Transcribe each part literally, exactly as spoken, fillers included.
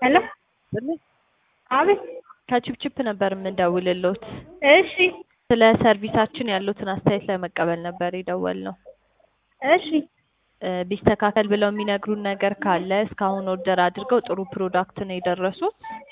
ሄሎ አቤት ከቺፕቺፕ ነበር የምንደውልልዎት። እሺ ስለ ሰርቪሳችን ያሉትን አስተያየት ለመቀበል ነበር የደወልነው። እሺ ቢስተካከል ብለው የሚነግሩን ነገር ካለ እስካሁን ኦርደር አድርገው ጥሩ ፕሮዳክት ነው የደረሱት?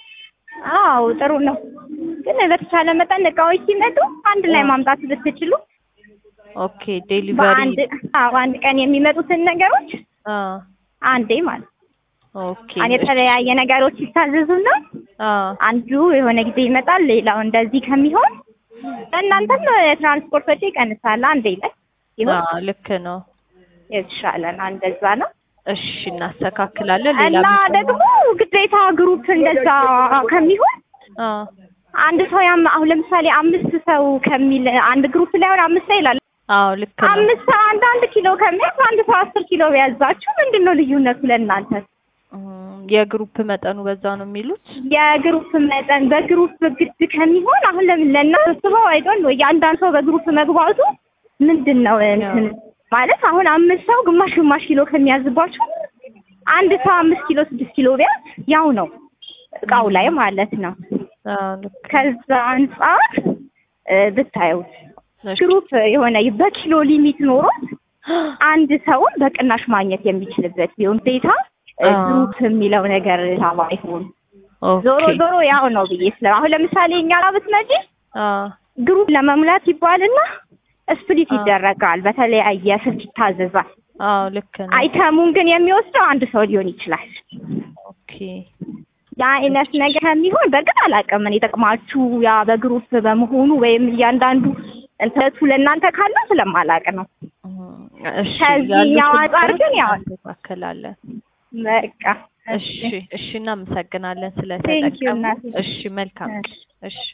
አዎ ጥሩ ነው፣ ግን በተቻለ መጠን እቃዎች ሲመጡ አንድ ላይ ማምጣት ብትችሉ። ኦኬ ዴሊቨሪ በአንድ አዎ አንድ ቀን የሚመጡትን ነገሮች አ አንዴ ማለት ኦኬ አንዴ የተለያየ ነገሮች ይታዘዙና አ አንዱ የሆነ ጊዜ ይመጣል፣ ሌላው እንደዚህ ከሚሆን እናንተም ትራንስፖርት ወጪ ይቀንሳል። አንዴ ላይ ይሁን። አዎ ልክ ነው፣ የተሻለ ነው፣ እንደዛ ነው። እሺ እናስተካክላለን። ሌላ እና ደግሞ ግዴታ ግሩፕ እንደዛ ከሚሆን አ አንድ ሰው ያም አሁን ለምሳሌ አምስት ሰው ከሚል አንድ ግሩፕ ላይ አሁን አምስት ሰው ይላል። አዎ ልክ ነው። አምስት ሰው አንድ አንድ ኪሎ ከሚያዝ አንድ ሰው አስር ኪሎ ቢያዛችሁ ምንድነው ልዩነቱ ለእናንተ? የግሩፕ መጠኑ በዛ ነው የሚሉት? የግሩፕ መጠን በግሩፕ ግድ ከሚሆን አሁን ለምን ለእናንተ ስበው አይዶን ነው የአንዳንድ ሰው በግሩፕ መግባቱ ምንድነው እንትን ማለት አሁን አምስት ሰው ግማሽ ግማሽ ኪሎ ከሚያዝባችሁ አንድ ሰው አምስት ኪሎ ስድስት ኪሎ ቢያዝ ያው ነው እቃው ላይ ማለት ነው። ከዛ አንፃር ብታዩት ግሩፕ የሆነ በኪሎ ሊሚት ኖሮት አንድ ሰውን በቅናሽ ማግኘት የሚችልበት ቢሆን ዴታ ግሩፕ የሚለው ነገር ታባይሆን ዞሮ ዞሮ ያው ነው ብዬ ስለ አሁን ለምሳሌ እኛ ጋር ብትመጪ ግሩፕ ለመሙላት ይባልና ስፕሊት ይደረጋል፣ በተለያየ ስልክ ይታዘዛል። አዎ ልክ ነው። አይተሙን ግን የሚወስደው አንድ ሰው ሊሆን ይችላል። ኦኬ ያ አይነት ነገር የሚሆን በግድ አላውቅም እኔ ጥቅማችሁ ያ በግሩፕ በመሆኑ ወይም እያንዳንዱ እንትቱ ለእናንተ ካለ ስለማላውቅ ነው። እሺ ከዚህኛው አንፃር ግን ያው እናስተካክላለን። በቃ እሺ እሺ እናመሰግናለን ስለተጠቀሙ። እሺ መልካም እሺ